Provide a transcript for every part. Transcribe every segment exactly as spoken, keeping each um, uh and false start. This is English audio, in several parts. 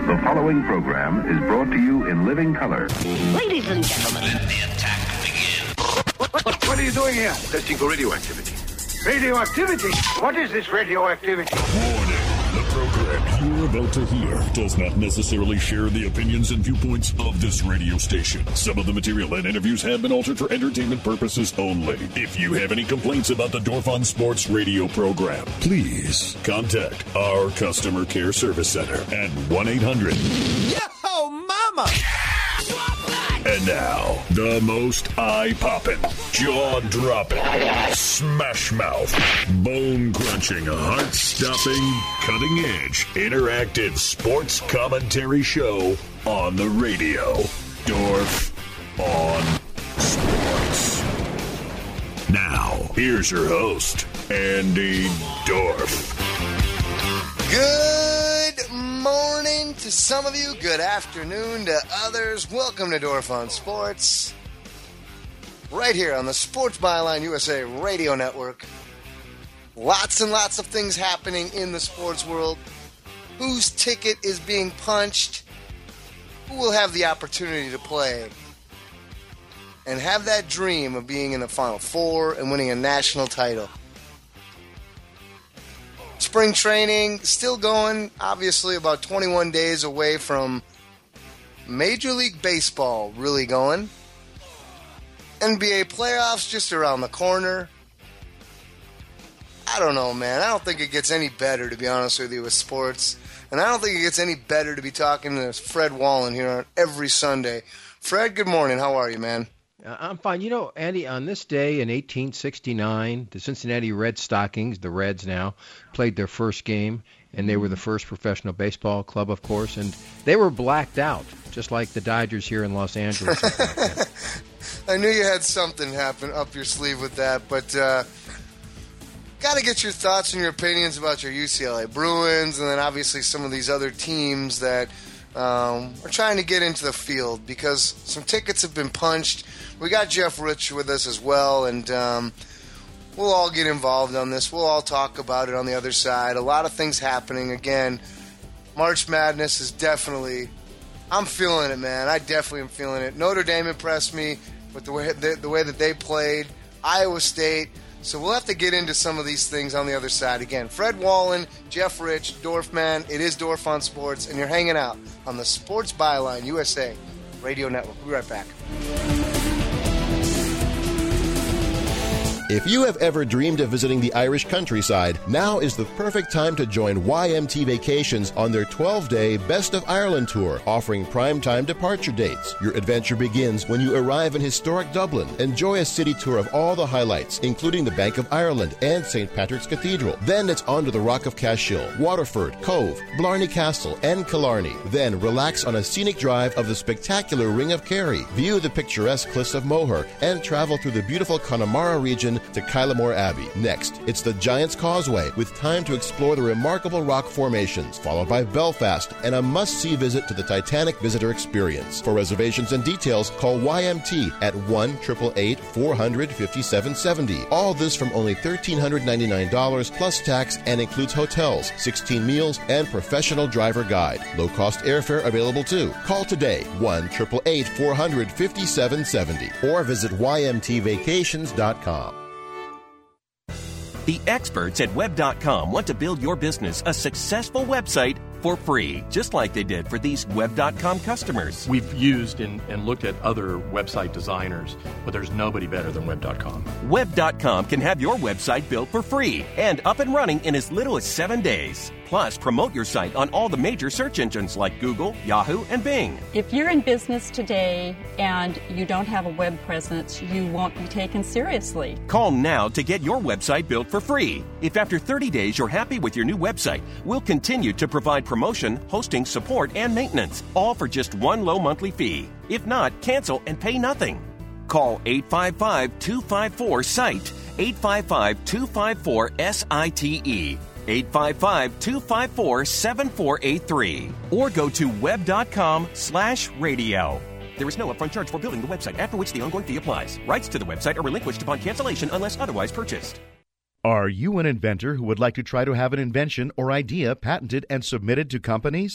The following program is brought to you in living color. Ladies and gentlemen, let the attack begin. What, what, what are you doing here? Testing for radioactivity. Radioactivity? What is this radioactivity? Warning. The program you're about to hear does not necessarily share the opinions and viewpoints of this radio station. Some of the material and interviews have been altered for entertainment purposes only. If you have any complaints about the Dorf on Sports radio program, please contact our customer care service center at one eight hundred Yo, mama! And now, the most eye-popping, jaw-dropping, smash-mouth, bone-crunching, heart-stopping, cutting-edge, interactive sports commentary show on the radio. Dorf on Sports. Now, here's your host, Andy Dorf. Good morning to some of you. Good afternoon to others. Welcome to Dorf on Sports. Right here on the Sports Byline U S A Radio Network. Lots and lots of things happening in the sports world. Whose ticket is being punched? Who will have the opportunity to play? And have that dream of being in the Final Four and winning a national title. Spring training still going, obviously about twenty-one days away from Major League Baseball really going. N B A playoffs just around the corner. I don't know, man. I don't think it gets any better, to be honest with you, with sports. And I don't think it gets any better to be talking to Fred Wallen here on every Sunday. Fred, good morning. How are you, man? I'm fine. You know, Andy, on this day in eighteen sixty-nine, the Cincinnati Red Stockings, the Reds now, played their first game, and they were the first professional baseball club, of course, and they were blacked out, just like the Dodgers here in Los Angeles. I knew you had something happen up your sleeve with that, but uh, got to get your thoughts and your opinions about your U C L A Bruins, and then obviously some of these other teams that um, are trying to get into the field, because some tickets have been punched. We got Jeff Rich with us as well, and um, we'll all get involved on this. We'll all talk about it on the other side. A lot of things happening. Again, March Madness is definitely, I'm feeling it, man. I definitely am feeling it. Notre Dame impressed me with the way, the, the way that they played. Iowa State. So we'll have to get into some of these things on the other side. Again, Fred Wallen, Jeff Rich, Dorfman. It is Dorf on Sports, and you're hanging out on the Sports Byline U S A Radio Network. We'll be right back. If you have ever dreamed of visiting the Irish countryside, now is the perfect time to join Y M T Vacations on their twelve-day Best of Ireland tour, offering prime-time departure dates. Your adventure begins when you arrive in historic Dublin. Enjoy a city tour of all the highlights, including the Bank of Ireland and Saint Patrick's Cathedral. Then it's on to the Rock of Cashel, Waterford, Cove, Blarney Castle, and Killarney. Then relax on a scenic drive of the spectacular Ring of Kerry, view the picturesque cliffs of Moher, and travel through the beautiful Connemara region to Kylemore Abbey. Next, it's the Giant's Causeway, with time to explore the remarkable rock formations, followed by Belfast and a must-see visit to the Titanic Visitor Experience. For reservations and details, call Y M T at one eight eight eight, four hundred, fifty-seven seventy. All this from only one thousand three hundred ninety-nine dollars plus tax, and includes hotels, sixteen meals, and professional driver guide. Low-cost airfare available too. Call today, one eight eight eight, four hundred, fifty-seven seventy, or visit Y M T vacations dot com. The experts at web dot com want to build your business a successful website for free, just like they did for these web dot com customers. We've used and, and looked at other website designers, but there's nobody better than web dot com. web dot com can have your website built for free and up and running in as little as seven days. Plus, promote your site on all the major search engines like Google, Yahoo, and Bing. If you're in business today and you don't have a web presence, you won't be taken seriously. Call now to get your website built for free. If after thirty days you're happy with your new website, we'll continue to provide promotion, hosting, support, and maintenance, all for just one low monthly fee. If not, cancel and pay nothing. Call eight five five, two five four, S I T E, eight five five, two five four, S I T E. eight five five, two five four, seven four eight three, or go to web.com slash radio. There is no upfront charge for building the website, after which the ongoing fee applies. Rights to the website are relinquished upon cancellation unless otherwise purchased. Are you an inventor who would like to try to have an invention or idea patented and submitted to companies?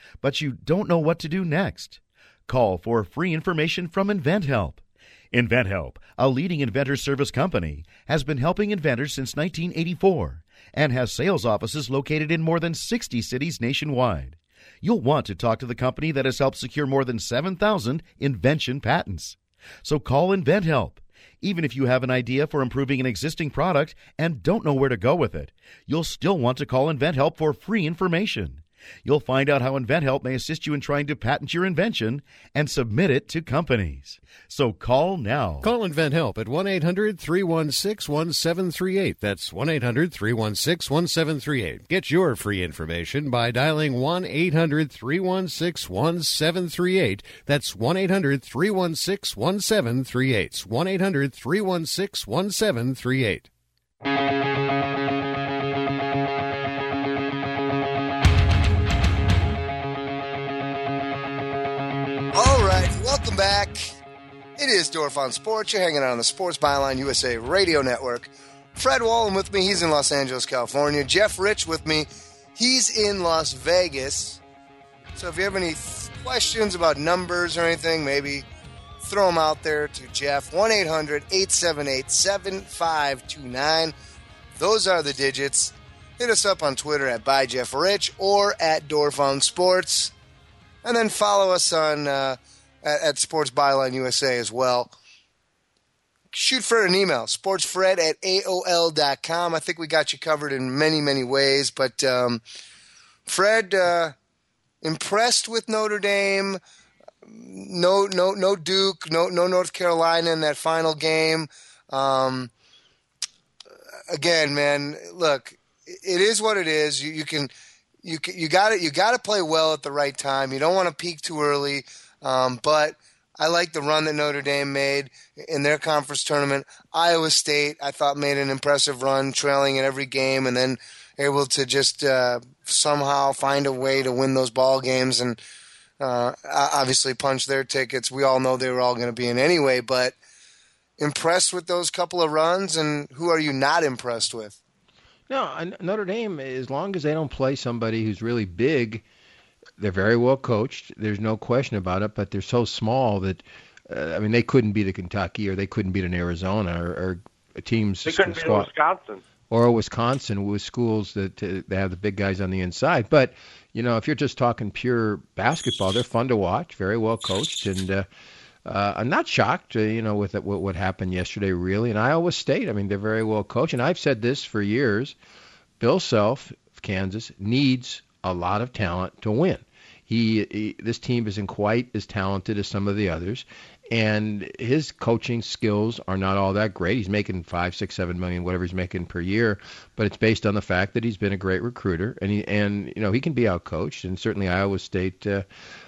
but you don't know what to do next. Call for free information from InventHelp. InventHelp, a leading inventor service company, has been helping inventors since nineteen eighty-four and has sales offices located in more than sixty cities nationwide. You'll want to talk to the company that has helped secure more than seven thousand invention patents. So call InventHelp. Even if you have an idea for improving an existing product and don't know where to go with it, you'll still want to call InventHelp for free information. You'll find out how InventHelp may assist you in trying to patent your invention and submit it to companies. So call now. Call InventHelp at one eight hundred three one six one seven three eight. That's one eight hundred three one six one seven three eight. Get your free information by dialing one eight hundred three one six one seven three eight. That's one eight hundred three one six one seven three eight. one eight hundred three one six one seven three eight. All right, welcome back. It is Dorf on Sports. You're hanging out on the Sports Byline U S A Radio Network. Fred Wallen with me. He's in Los Angeles, California. Jeff Rich with me. He's in Las Vegas. So if you have any th- questions about numbers or anything, maybe throw them out there to Jeff. one eight hundred eight seven eight seven five two nine. Those are the digits. Hit us up on Twitter at By Jeff Rich or at Dorf on Sports. And then follow us on uh, at, at Sports Byline U S A as well. Shoot Fred an email, sportsfred at A O L dot com. I think we got you covered in many, many ways. But um, Fred, uh, impressed with Notre Dame. No, no, no Duke, no, no North Carolina in that final game. Um, again, man, look, it is what it is. You, you can. You you got to you got to play well at the right time. You don't want to peak too early. Um, but I like the run that Notre Dame made in their conference tournament. Iowa State, I thought, made an impressive run, trailing in every game, and then able to just uh, somehow find a way to win those ball games and uh, obviously punch their tickets. We all know they were all going to be in anyway. But impressed with those couple of runs, and who are you not impressed with? No, Notre Dame, as long as they don't play somebody who's really big, they're very well coached. There's no question about it, but they're so small that, uh, I mean, they couldn't beat a Kentucky or they couldn't beat an Arizona or, or a team's They couldn't beat Wisconsin. Or Wisconsin with schools that uh, they have the big guys on the inside. But, you know, if you're just talking pure basketball, they're fun to watch, very well coached, and uh, Uh, I'm not shocked, uh, you know, with what, what happened yesterday, really. And Iowa State, I mean, they're very well coached. And I've said this for years. Bill Self of Kansas needs a lot of talent to win. He, he this team isn't quite as talented as some of the others, and his coaching skills are not all that great. He's making five, six, seven million, whatever he's making per year, but it's based on the fact that he's been a great recruiter, and he and you know he can be outcoached, and certainly Iowa State. Uh,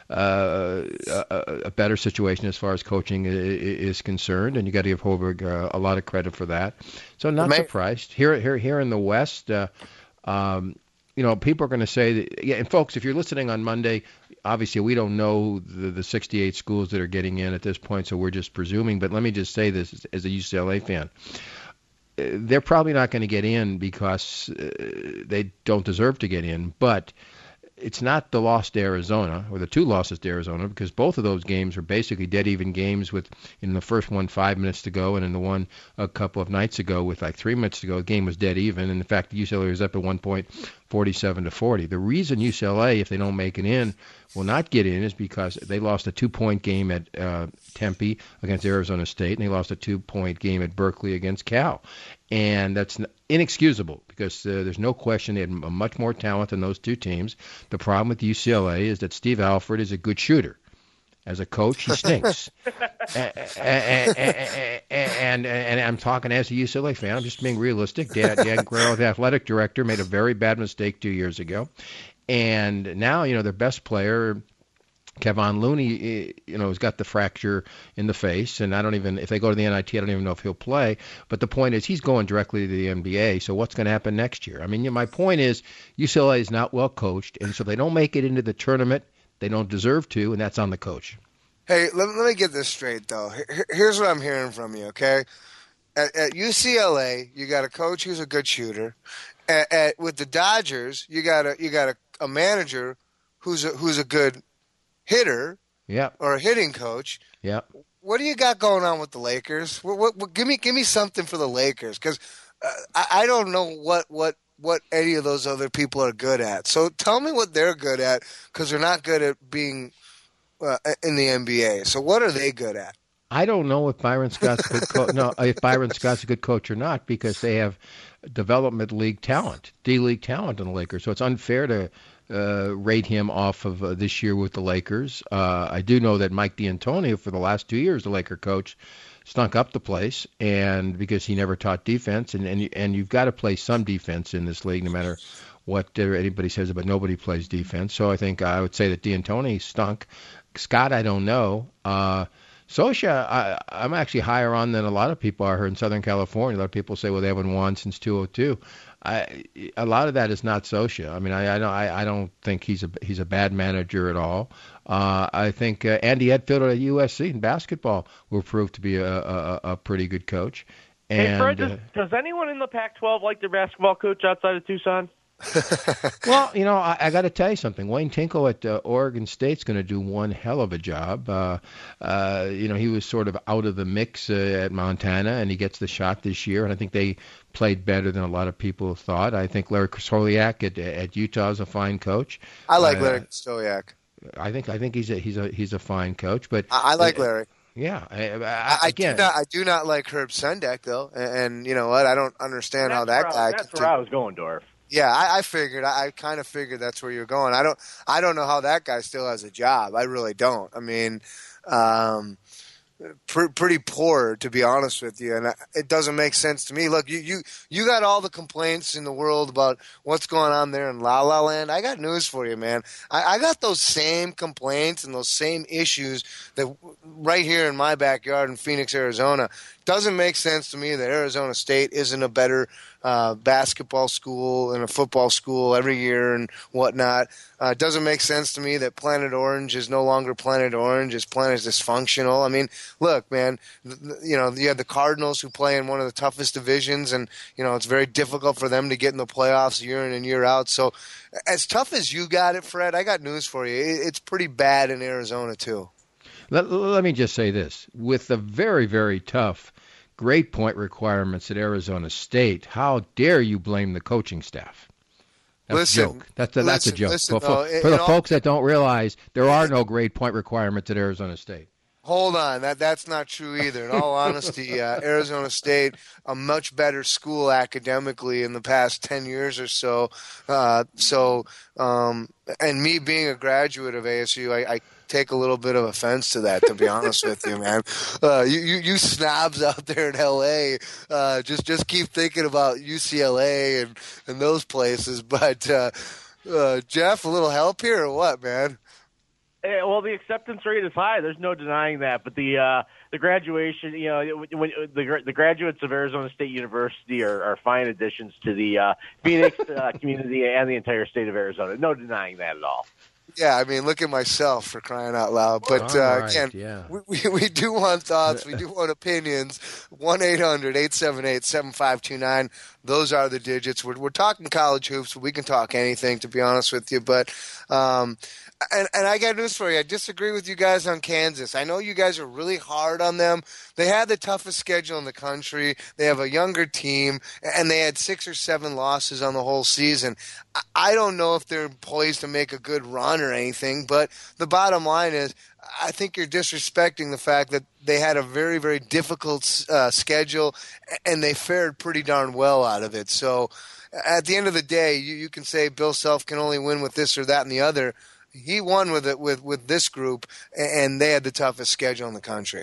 Uh, a, a better situation as far as coaching is concerned, and you got to give Hoiberg uh, a lot of credit for that. So not surprised. Here, here, here in the West, uh, um, you know, people are going to say that. Yeah, and folks, if you're listening on Monday, obviously we don't know the, the sixty-eight schools that are getting in at this point, so we're just presuming. But let me just say this as a U C L A fan. They're probably not going to get in because uh, they don't deserve to get in, but it's not the loss to Arizona, or the two losses to Arizona, because both of those games were basically dead-even games with, in the first one, five minutes to go, and in the one a couple of nights ago with like three minutes to go, the game was dead even. And in fact, U C L A was up at one point, forty-seven to forty. The reason U C L A, if they don't make it in, will not get in is because they lost a two-point game at uh, Tempe against Arizona State, and they lost a two-point game at Berkeley against Cal. And that's inexcusable because uh, there's no question they had much more talent than those two teams. The problem with U C L A is that Steve Alford is a good shooter. As a coach, he stinks. and, and, and, and, and I'm talking as a U C L A fan. I'm just being realistic. Dan, Dan Guerrero, the athletic director, made a very bad mistake two years ago. And now, you know, their best player, Kevon Looney, you know, has got the fracture in the face, and I don't even, if they go to the N I T, I don't even know if he'll play. But the point is, he's going directly to the N B A, so what's going to happen next year? I mean, you know, my point is, U C L A is not well coached, and so they don't make it into the tournament. They don't deserve to, and that's on the coach. Hey, let, let me get this straight, though. Here, here's what I'm hearing from you, okay? At, at U C L A, you got a coach who's a good shooter. At, at, with the Dodgers, you got a you got a, a manager who's a, who's a good hitter, yeah, or a hitting coach. Yeah. What do you got going on with the Lakers? What, what, what, give me give me something for the Lakers, because uh, I, I don't know what, what what any of those other people are good at. So tell me what they're good at, because they're not good at being uh, in the N B A. So what are they good at? I don't know if Byron Scott's a good coach. No, if Byron Scott's a good coach or not, because they have development league talent, D League talent in the Lakers. So it's unfair to uh, rate him off of uh, this year with the Lakers. Uh, I do know that Mike D'Antoni, for the last two years, the Laker coach, stunk up the place, and because he never taught defense, and and, and you've got to play some defense in this league, no matter what anybody says about nobody plays defense. So I think I would say that D'Antoni stunk. Scott, I don't know. Uh, Sosha, I, I'm actually higher on than a lot of people are here in Southern California. A lot of people say, well, they haven't won since two oh two. I, a lot of that is not Sosha. I mean, I, I don't, I, I don't think he's a he's a bad manager at all. Uh, I think uh, Andy Edfield at U S C in basketball will prove to be a, a, a pretty good coach. And, hey, Fred, does, uh, does anyone in the Pac twelve like their basketball coach outside of Tucson? Well, you know, I, I got to tell you something. Wayne Tinkle at uh, Oregon State's going to do one hell of a job. Uh, uh, you know, he was sort of out of the mix uh, at Montana, and he gets the shot this year. And I think they played better than a lot of people thought. I think Larry Krystkowiak at, at Utah is a fine coach. I like uh, Larry Krystkowiak. I think I think he's a he's a he's a fine coach. But I, I like Larry. Yeah, I, I, I, I again, do not. I do not like Herb Sendek though, and, and you know what? I don't understand how that where guy. I, that's could, where I was going, Dorf. Yeah, I, I figured. I, I kind of figured that's where you're going. I don't. I don't know how that guy still has a job. I really don't. I mean, um, pr- pretty poor, to be honest with you, and I, it doesn't make sense to me. Look, you, you you got all the complaints in the world about what's going on there in La La Land. I got news for you, man. I, I got those same complaints and those same issues that right here in my backyard in Phoenix, Arizona. Doesn't make sense to me that Arizona State isn't a better uh, basketball school and a football school every year and whatnot. Uh, it doesn't make sense to me that Planet Orange is no longer Planet Orange, is Planet Dysfunctional. I mean, look, man, th- you know, you have the Cardinals who play in one of the toughest divisions, and, you know, it's very difficult for them to get in the playoffs year in and year out. So as tough as you got it, Fred, I got news for you. It- it's pretty bad in Arizona, too. Let, let me just say this. With the very, very tough grade point requirements at Arizona State, how dare you blame the coaching staff? That's listen, a joke. That's a, that's listen, a joke. listen, for no, for, in, for the in all, folks that don't realize, there are no grade point requirements at Arizona State. Hold on, that that's not true either. In all honesty, uh, Arizona State, a much better school academically in the past ten years or so. Uh, so, um, and me being a graduate of A S U, I, I take a little bit of offense to that, to be honest with you, man. Uh, you, you, you snobs out there in L A, uh, just just keep thinking about U C L A and, and those places. But, uh, uh, Jeff, a little help here or what, man? Yeah, well, the acceptance rate is high. There's no denying that. But the uh, the graduation, you know, when the the graduates of Arizona State University are, are fine additions to the uh, Phoenix uh, community and the entire state of Arizona. No denying that at all. Yeah, I mean, look at myself, for crying out loud. But uh, All right, again, yeah. we, we, we do want thoughts. We do want opinions. one eight hundred eight seven eight seven five two nine. Those are the digits. We're, we're talking college hoops. We can talk anything, to be honest with you. But um, and, and I got news for you. I disagree with you guys on Kansas. I know you guys are really hard on them. They had the toughest schedule in the country. They have a younger team, and they had six or seven losses on the whole season. I don't know if they're poised to make a good run or anything, but the bottom line is I think you're disrespecting the fact that they had a very, very difficult uh, schedule, and they fared pretty darn well out of it. So at the end of the day, you, you can say Bill Self can only win with this or that and the other. He won with it with, with this group, and they had the toughest schedule in the country.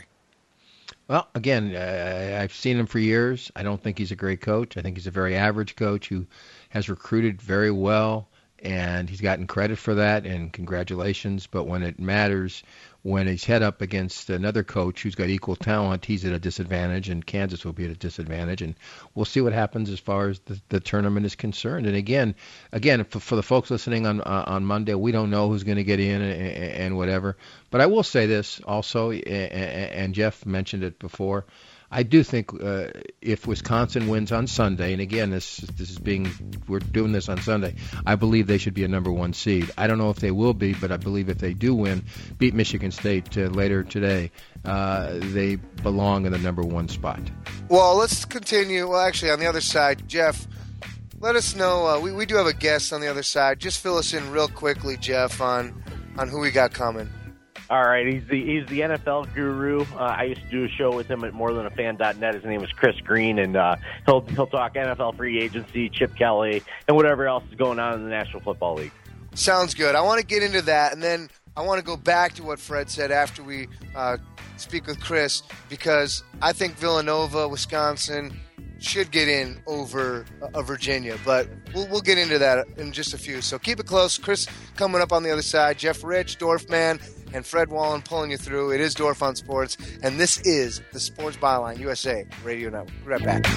Well, again, uh, I've seen him for years. I don't think he's a great coach. I think he's a very average coach who has recruited very well, and he's gotten credit for that, and congratulations. But when it matters, when he's head up against another coach who's got equal talent, he's at a disadvantage, and Kansas will be at a disadvantage. And we'll see what happens as far as the, the tournament is concerned. And again, again, for, for the folks listening on uh, on Monday, we don't know who's going to get in and, and whatever. But I will say this also, and, and Jeff mentioned it before. I do think uh, if Wisconsin wins on Sunday, and again, this this is being we're doing this on Sunday, I believe they should be a number one seed. I don't know if they will be, but I believe if they do win, beat Michigan State uh, later today, uh, they belong in the number one spot. Well, let's continue. Well, actually, on the other side, Jeff, let us know. Uh, we we do have a guest on the other side. Just fill us in real quickly, Jeff, on on who we got coming. All right, he's the he's the N F L guru. Uh, I used to do a show with him at more than a fan dot net. His name is Chris Green, and uh, he'll he'll talk N F L free agency, Chip Kelly, and whatever else is going on in the National Football League. Sounds good. I want to get into that, and then I want to go back to what Fred said after we uh, speak with Chris, because I think Villanova, Wisconsin, should get in over uh, Virginia, but we'll, we'll get into that in just a few. So keep it close. Chris coming up on the other side. Jeff Rich, Dorfman, and Fred Wallen pulling you through. It is Dorf on Sports, and this is the Sports Byline U S A Radio Network. Right back.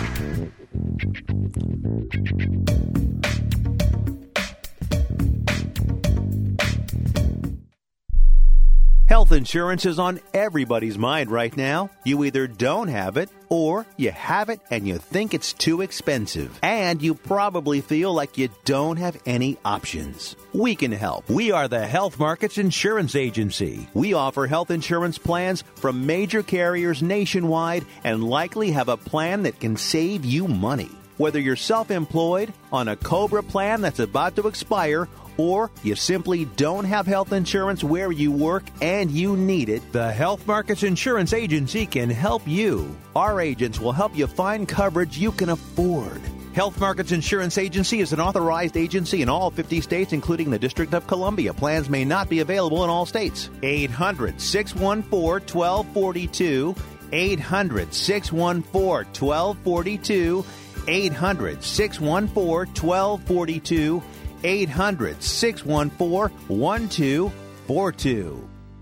Health insurance is on everybody's mind right now. You either don't have it, or you have it and you think it's too expensive. And you probably feel like you don't have any options. We can help. We are the Health Markets Insurance Agency. We offer health insurance plans from major carriers nationwide and likely have a plan that can save you money. Whether you're self-employed, on a COBRA plan that's about to expire, or you simply don't have health insurance where you work and you need it, the Health Markets Insurance Agency can help you. Our agents will help you find coverage you can afford. Health Markets Insurance Agency is an authorized agency in all fifty states, including the District of Columbia. Plans may not be available in all states. eight hundred, six one four, one two four two. eight hundred, six one four, one two four two. eight hundred, six one four, one two four two. eight hundred, six one four, one two four two.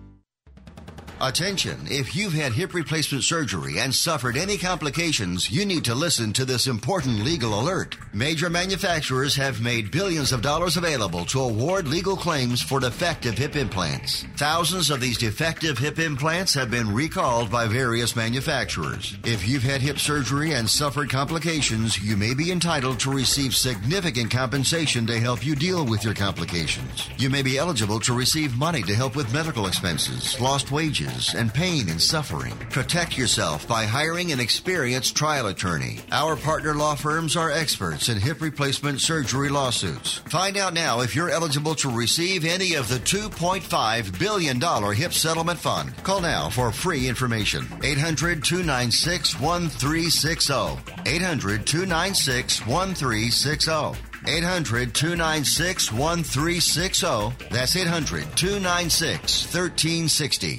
Attention, if you've had hip replacement surgery and suffered any complications, you need to listen to this important legal alert. Major manufacturers have made billions of dollars available to award legal claims for defective hip implants. Thousands of these defective hip implants have been recalled by various manufacturers. If you've had hip surgery and suffered complications, you may be entitled to receive significant compensation to help you deal with your complications. You may be eligible to receive money to help with medical expenses, lost wages, and pain and suffering. Protect yourself by hiring an experienced trial attorney. Our partner law firms are experts in hip replacement surgery lawsuits. Find out now if you're eligible to receive any of the two point five billion dollars HIP settlement fund. Call now for free information. eight hundred, two nine six, one three six zero. eight hundred, two nine six, one three six zero. eight hundred, two nine six, one three six zero. That's eight hundred, two nine six, one three six zero.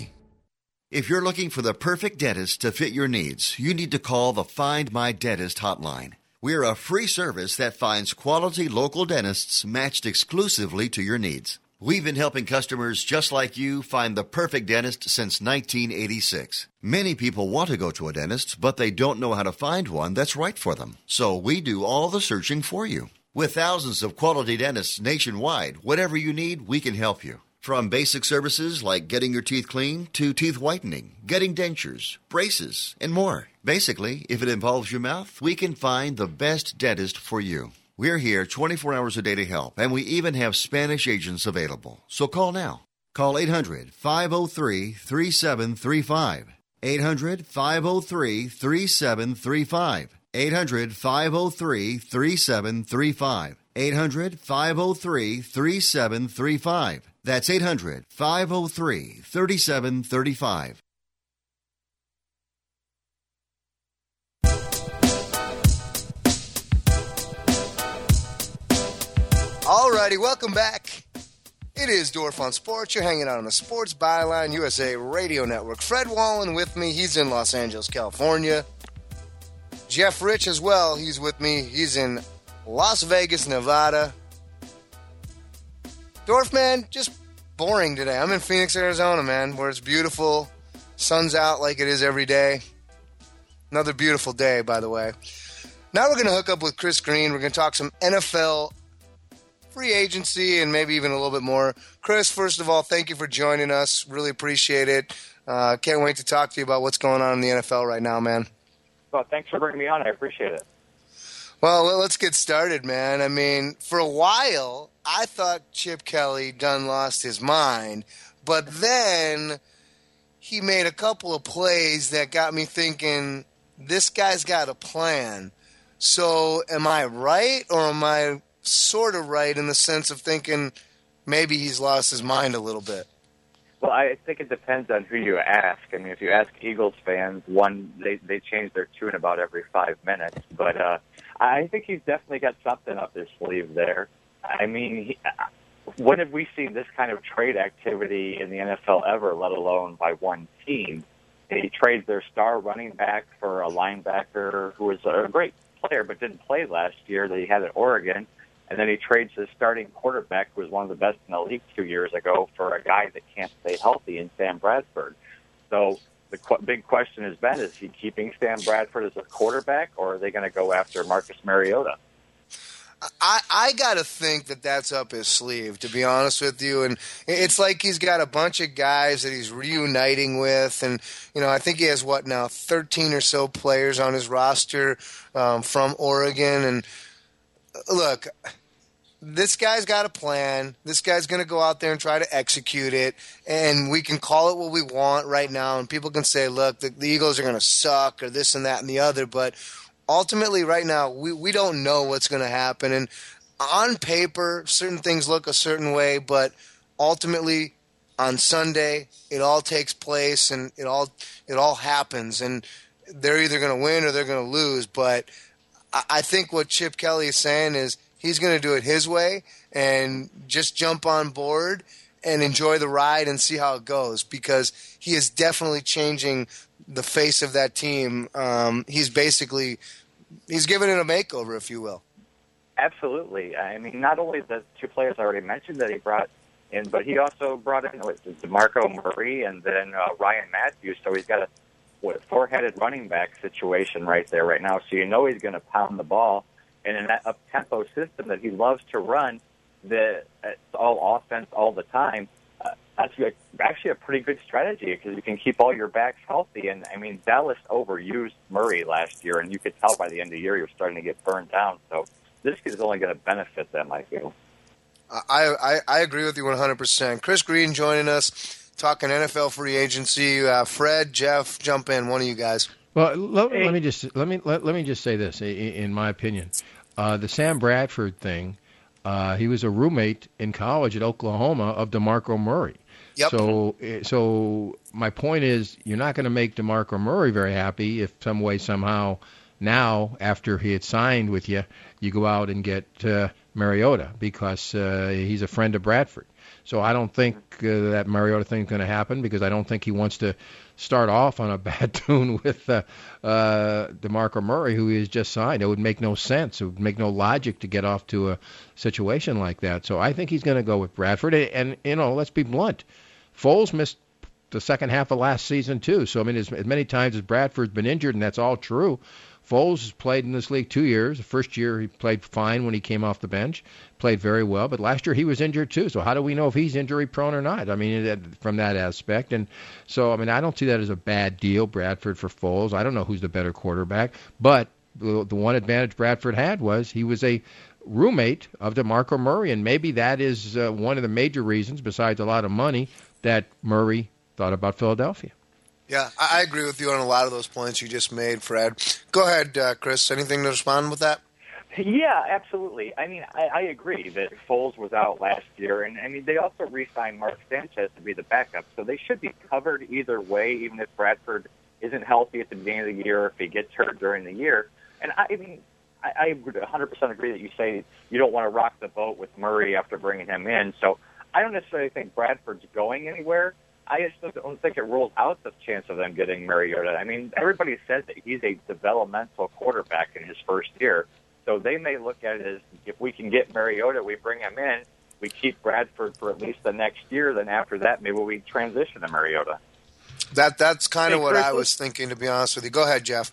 If you're looking for the perfect dentist to fit your needs, you need to call the Find My Dentist hotline. We're a free service that finds quality local dentists matched exclusively to your needs. We've been helping customers just like you find the perfect dentist since nineteen eighty-six. Many people want to go to a dentist, but they don't know how to find one that's right for them. So we do all the searching for you. With thousands of quality dentists nationwide, whatever you need, we can help you. From basic services like getting your teeth clean to teeth whitening, getting dentures, braces, and more. Basically, if it involves your mouth, we can find the best dentist for you. We're here twenty-four hours a day to help, and we even have Spanish agents available. So call now. Call eight hundred, five oh three, three seven three five. eight hundred, five oh three, three seven three five. eight hundred, five oh three, three seven three five. eight hundred, five oh three, three seven three five. That's eight hundred, five oh three, three seven three five. All righty, welcome back. It is Dorf on Sports. You're hanging out on the Sports Byline U S A Radio Network. Fred Wallen with me. He's in Los Angeles, California. Jeff Rich as well. He's with me. He's in Las Vegas, Nevada. Dorf, man, just boring today. I'm in Phoenix, Arizona, man, where it's beautiful. Sun's out like it is every day. Another beautiful day, by the way. Now we're going to hook up with Chris Green. We're going to talk some N F L free agency and maybe even a little bit more. Chris, first of all, thank you for joining us. Really appreciate it. Uh, can't wait to talk to you about what's going on in the N F L right now, man. Well, thanks for bringing me on. I appreciate it. Well, let's get started, man. I mean, for a while, I thought Chip Kelly done lost his mind, but then he made a couple of plays that got me thinking, this guy's got a plan. So am I right, or am I sort of right in the sense of thinking maybe he's lost his mind a little bit? Well, I think it depends on who you ask. I mean, if you ask Eagles fans, one, they, they change their tune about every five minutes. But uh, I think he's definitely got something up his sleeve there. I mean, he, when have we seen this kind of trade activity in the N F L ever, let alone by one team? He trades their star running back for a linebacker who was a great player but didn't play last year that he had at Oregon. And then he trades his starting quarterback, who was one of the best in the league two years ago, for a guy that can't stay healthy in Sam Bradford. So the qu- big question has been, is he keeping Sam Bradford as a quarterback, or are they going to go after Marcus Mariota? I, I got to think that that's up his sleeve, to be honest with you. And it's like he's got a bunch of guys that he's reuniting with. And, you know, I think he has, what now, thirteen or so players on his roster um, from Oregon. And, look, this guy's got a plan. This guy's going to go out there and try to execute it. And we can call it what we want right now. And people can say, look, the, the Eagles are going to suck or this and that and the other. But ultimately, right now, we, we don't know what's going to happen. And on paper, certain things look a certain way. But ultimately, on Sunday, it all takes place and it all it all happens. And they're either going to win or they're going to lose. But I think what Chip Kelly is saying is he's going to do it his way and just jump on board and enjoy the ride and see how it goes, because he is definitely changing the face of that team. Um, he's basically he's giving it a makeover, if you will. Absolutely. I mean, not only the two players I already mentioned that he brought in, but he also brought in DeMarco Murray and then uh, Ryan Matthews. So he's got a what, four-headed running back situation right there right now. So you know he's going to pound the ball. And in that up-tempo system that he loves to run, the, it's all offense all the time, uh, that's actually a pretty good strategy because you can keep all your backs healthy. And, I mean, Dallas overused Murray last year, and you could tell by the end of the year he was starting to get burned down. So this is only going to benefit them, I feel. I, I, I agree with you one hundred percent. Chris Green joining us, talking N F L free agency. Uh, Fred, Jeff, jump in. One of you guys. Well, let, let me just let me let, let me just say this. In, in my opinion, uh, the Sam Bradford thing. Uh, he was a roommate in college at Oklahoma of DeMarco Murray. Yep. So, so my point is, you're not going to make DeMarco Murray very happy if some way somehow now, after he had signed with you, you go out and get uh, Mariota because uh, he's a friend of Bradford. So I don't think uh, that Mariota thing is going to happen because I don't think he wants to start off on a bad tune with uh, uh, DeMarco Murray, who he has just signed. It would make no sense. It would make no logic to get off to a situation like that. So I think he's going to go with Bradford. And, and, you know, let's be blunt. Foles missed the second half of last season, too. So, I mean, as, as many times as Bradford's been injured, and that's all true, Foles has played in this league two years. The first year he played fine when he came off the bench, played very well. But last year he was injured too. So how do we know if he's injury prone or not? I mean, from that aspect. And so, I mean, I don't see that as a bad deal, Bradford for Foles. I don't know who's the better quarterback. But the, the one advantage Bradford had was he was a roommate of DeMarco Murray. And maybe that is uh, one of the major reasons, besides a lot of money, that Murray thought about Philadelphia. Yeah, I agree with you on a lot of those points you just made, Fred. Go ahead, uh, Chris. Anything to respond with that? Yeah, absolutely. I mean, I, I agree that Foles was out last year, and I mean, they also re-signed Mark Sanchez to be the backup, so they should be covered either way, even if Bradford isn't healthy at the beginning of the year, or if he gets hurt during the year. And I, I mean, I, I one hundred percent agree that you say you don't want to rock the boat with Murray after bringing him in, so I don't necessarily think Bradford's going anywhere. I just don't think it rules out the chance of them getting Mariota. I mean, everybody says that he's a developmental quarterback in his first year. So they may look at it as, if we can get Mariota, we bring him in, we keep Bradford for at least the next year, then after that, maybe we transition to Mariota. That That's kind of hey, what Chris, I was thinking, to be honest with you. Go ahead, Jeff.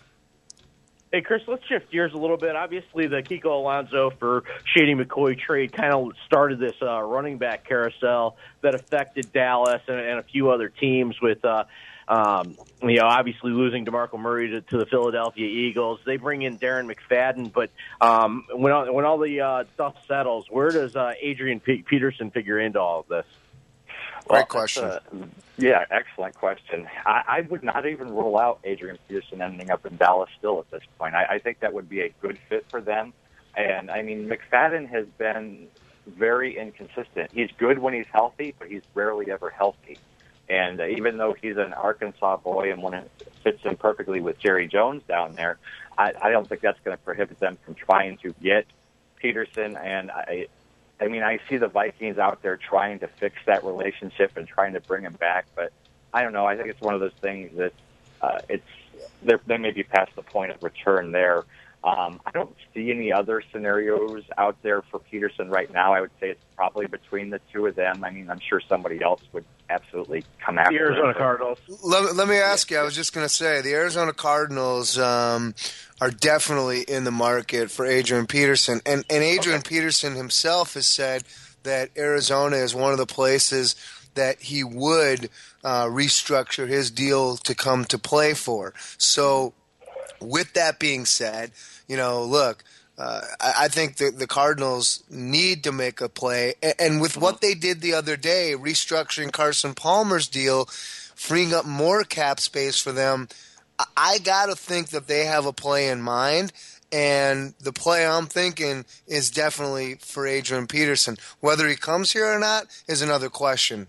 Hey, Chris, let's shift gears a little bit. Obviously, the Kiko Alonso for Shady McCoy trade kind of started this uh, running back carousel that affected Dallas and, and a few other teams with uh, Um, you know, obviously losing DeMarco Murray to, to the Philadelphia Eagles. They bring in Darren McFadden, but um, when all, when all the uh, stuff settles, where does uh, Adrian P- Peterson figure into all of this? Great Well, question. Uh, yeah, excellent question. I, I would not even rule out Adrian Peterson ending up in Dallas still at this point. I, I think that would be a good fit for them. And, I mean, McFadden has been very inconsistent. He's good when he's healthy, but he's rarely ever healthy. And uh, even though he's an Arkansas boy and when it fits in perfectly with Jerry Jones down there, I, I don't think that's going to prohibit them from trying to get Peterson. And I, I mean, I see the Vikings out there trying to fix that relationship and trying to bring him back. But I don't know. I think it's one of those things that uh, it's they may be past the point of return there. Um, I don't see any other scenarios out there for Peterson right now. I would say it's probably between the two of them. I mean, I'm sure somebody else would absolutely come after The Arizona him. Cardinals. Let, let me ask you, I was just going to say, the Arizona Cardinals um, are definitely in the market for Adrian Peterson. And, and Adrian okay. Peterson himself has said that Arizona is one of the places that he would uh, restructure his deal to come to play for. So with that being said, you know, look, uh, I, I think that the Cardinals need to make a play. And, and with what they did the other day, restructuring Carson Palmer's deal, freeing up more cap space for them, I, I got to think that they have a play in mind. And the play I'm thinking is definitely for Adrian Peterson. Whether he comes here or not is another question.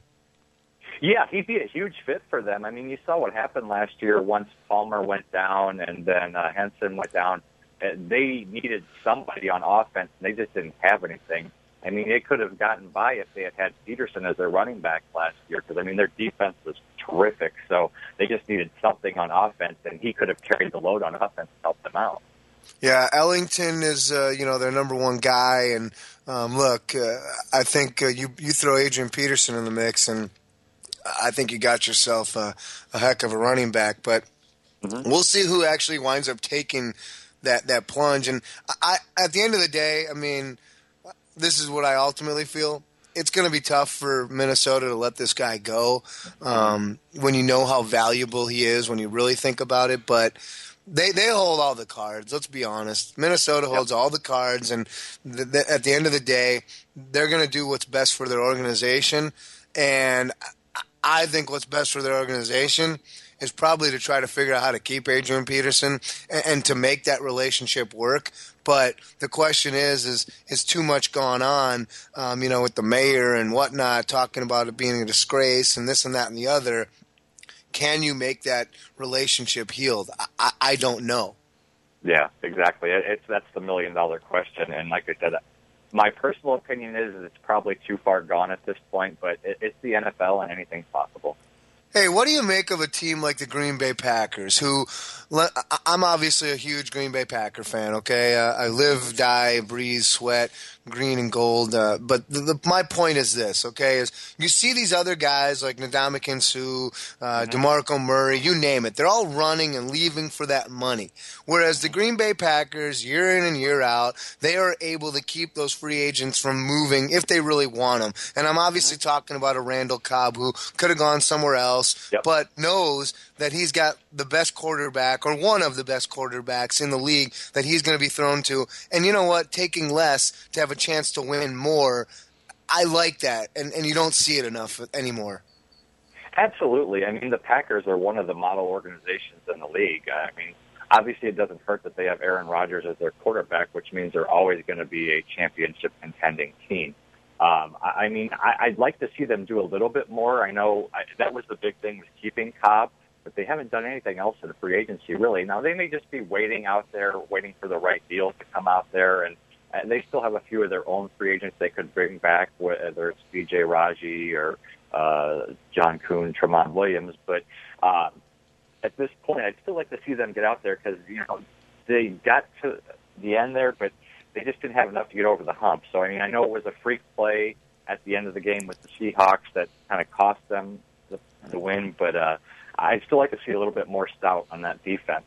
Yeah, he'd be a huge fit for them. I mean, you saw what happened last year once Palmer went down and then uh, Henson went down. They needed somebody on offense, and they just didn't have anything. I mean, they could have gotten by if they had had Peterson as their running back last year because, I mean, their defense was terrific. So they just needed something on offense, and he could have carried the load on offense and helped them out. Yeah, Ellington is, uh, you know, their number one guy. And, um, look, uh, I think uh, you, you throw Adrian Peterson in the mix, and I think you got yourself a, a heck of a running back. But mm-hmm. we'll see who actually winds up taking that that plunge. And I, at the end of the day, I mean, this is what I ultimately feel. It's going to be tough for Minnesota to let this guy go um, when you know how valuable he is, when you really think about it. But they, they hold all the cards. Let's be honest. Minnesota holds yep. all the cards. And th- th- at the end of the day, they're going to do what's best for their organization. And I think what's best for their organization is probably to try to figure out how to keep Adrian Peterson and, and to make that relationship work. But the question is, is is too much going on, um, you know, with the mayor and whatnot, talking about it being a disgrace and this and that and the other. Can you make that relationship healed? I, I, I don't know. Yeah, exactly. It's that's the million dollar question. And like I said, my personal opinion is it's probably too far gone at this point, but it, it's the N F L and anything's possible. Hey, what do you make of a team like the Green Bay Packers, who I'm obviously a huge Green Bay Packer fan, okay? Uh, I live, die, breathe, sweat, green and gold. Uh, but the, the, my point is this, okay, is you see these other guys like Ndamukong Suh, uh, mm-hmm. DeMarco Murray, you name it. They're all running and leaving for that money. Whereas the Green Bay Packers, year in and year out, they are able to keep those free agents from moving if they really want them. And I'm obviously mm-hmm. talking about a Randall Cobb who could have gone somewhere else, Yep. but knows that he's got the best quarterback or one of the best quarterbacks in the league that he's going to be thrown to. And you know what? Taking less to have a chance to win more, I like that. And, and you don't see it enough anymore. Absolutely. I mean, the Packers are one of the model organizations in the league. I mean, obviously it doesn't hurt that they have Aaron Rodgers as their quarterback, which means they're always going to be a championship contending team. Um, I, I mean, I, I'd like to see them do a little bit more. I know I, that was the big thing with keeping Cobb, but they haven't done anything else in the free agency, really. Now, they may just be waiting out there, waiting for the right deal to come out there, and, and they still have a few of their own free agents they could bring back, whether it's B J Raji or uh, John Kuhn, Tremont Williams. But uh, at this point, I'd still like to see them get out there because, you know, they got to the end there, but they just didn't have enough to get over the hump. So, I mean, I know it was a freak play at the end of the game with the Seahawks that kind of cost them the, the win, but uh, I'd still like to see a little bit more stout on that defense.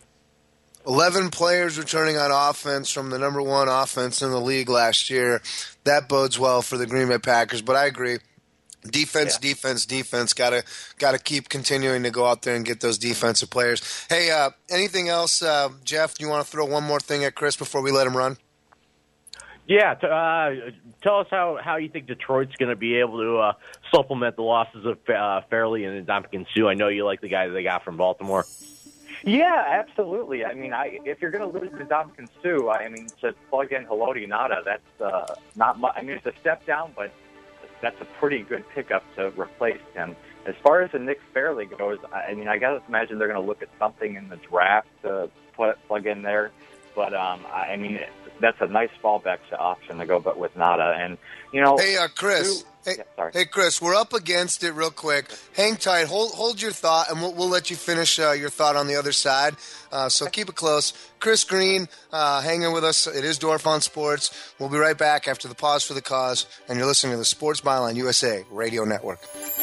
eleven players returning on offense from the number one offense in the league last year. That bodes well for the Green Bay Packers, but I agree. Defense, Yeah. defense, defense. Gotta gotta keep continuing to go out there and get those defensive players. Hey, uh, anything else, uh, Jeff? Do you want to throw one more thing at Chris before we let him run? Yeah, t- uh, tell us how, how you think Detroit's going to be able to uh, supplement the losses of uh, Fairley and Ndamukong Suh. I know you like the guy that they got from Baltimore. Yeah, absolutely. I mean, I, if you're going to lose to Ndamukong Suh, I mean, to plug in Haloti Ngata, that's uh, not much. I mean, it's a step down, but that's a pretty good pickup to replace him. As far as the Nick Fairley goes, I mean, I got to imagine they're going to look at something in the draft to put plug in there. But, um, I mean, that's a nice fallback option to go but with Ngata. And, you know... Hey, uh, Chris. Suh, Hey, yeah, sorry. hey, Chris, we're up against it real quick. Hang tight. Hold hold your thought, and we'll, we'll let you finish uh, your thought on the other side. Uh, so keep it close. Chris Green uh, hanging with us. It is Dorf on Sports. We'll be right back after the pause for the cause, and you're listening to the Sports Byline U S A Radio Network.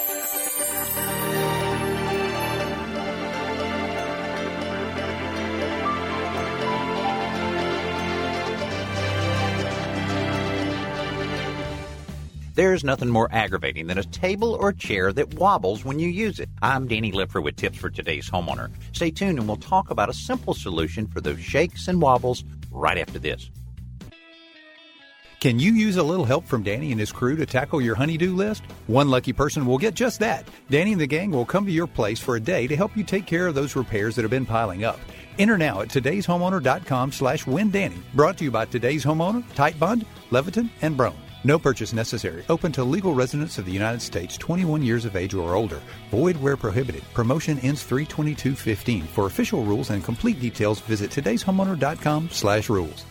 There's nothing more aggravating than a table or chair that wobbles when you use it. I'm Danny Lipfer with tips for today's homeowner. Stay tuned and we'll talk about a simple solution for those shakes and wobbles right after this. Can you use a little help from Danny and his crew to tackle your honey-do list? One lucky person will get just that. Danny and the gang will come to your place for a day to help you take care of those repairs that have been piling up. Enter now at todayshomeowner.com slash windanny. Brought to you by Today's Homeowner, Tite Bond, Leviton, and Brome. No purchase necessary. Open to legal residents of the United States twenty-one years of age or older. Void where prohibited. Promotion ends three twenty-two fifteen. For official rules and complete details, visit todayshomeowner.com slash rules.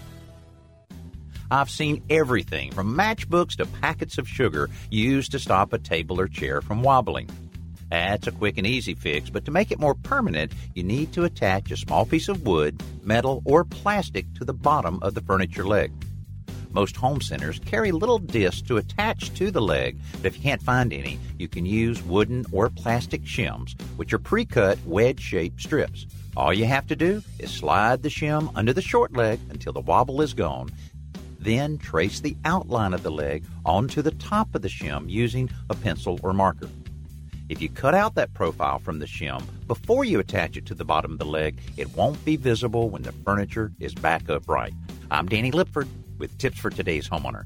I've seen everything from matchbooks to packets of sugar used to stop a table or chair from wobbling. That's a quick and easy fix, but to make it more permanent, you need to attach a small piece of wood, metal, or plastic to the bottom of the furniture leg. Most home centers carry little discs to attach to the leg, but if you can't find any, you can use wooden or plastic shims, which are pre-cut wedge-shaped strips. All you have to do is slide the shim under the short leg until the wobble is gone. Then trace the outline of the leg onto the top of the shim using a pencil or marker. If you cut out that profile from the shim before you attach it to the bottom of the leg, it won't be visible when the furniture is back upright. I'm Danny Lipford with tips for today's homeowner.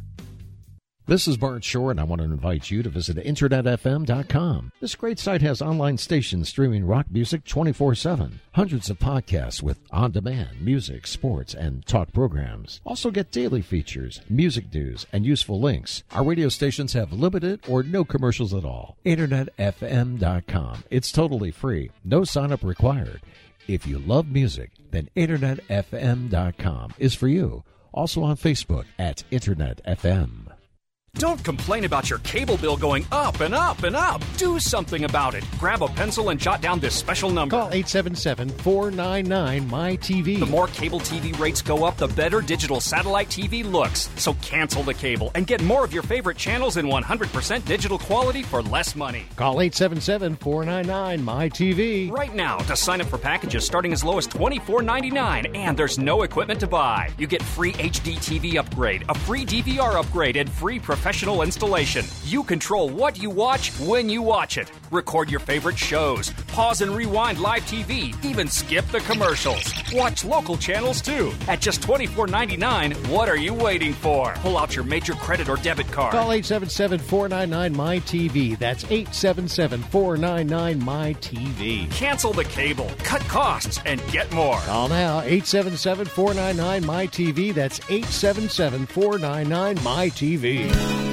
This is Bart Shore, and I want to invite you to visit internet f m dot com. This great site has online stations streaming rock music twenty-four seven, hundreds of podcasts with on-demand music, sports, and talk programs. Also get daily features, music news, and useful links. Our radio stations have limited or no commercials at all. internet f m dot com. It's totally free. No sign-up required. If you love music, then internet f m dot com is for you. Also on Facebook at Internet F M. Don't complain about your cable bill going up and up and up. Do something about it. Grab a pencil and jot down this special number. Call eight seven seven, four nine nine, M Y T V. The more cable T V rates go up, the better digital satellite T V looks. So cancel the cable and get more of your favorite channels in one hundred percent digital quality for less money. Call eight seven seven, four nine nine, M Y T V. Right now to sign up for packages starting as low as twenty-four ninety-nine, and there's no equipment to buy. You get free H D T V upgrade, a free D V R upgrade, and free professional installation. You control what you watch when you watch it. Record your favorite shows, pause and rewind live T V, even skip the commercials. Watch local channels too. At just twenty-four ninety-nine, what are you waiting for? Pull out your major credit or debit card. Call eight seven seven, four nine nine, M Y T V. That's eight seven seven, four nine nine, M Y T V. Cancel the cable, cut costs, and get more. Call now, eight seven seven, four nine nine, M Y T V. That's eight seven seven, four nine nine, M Y T V.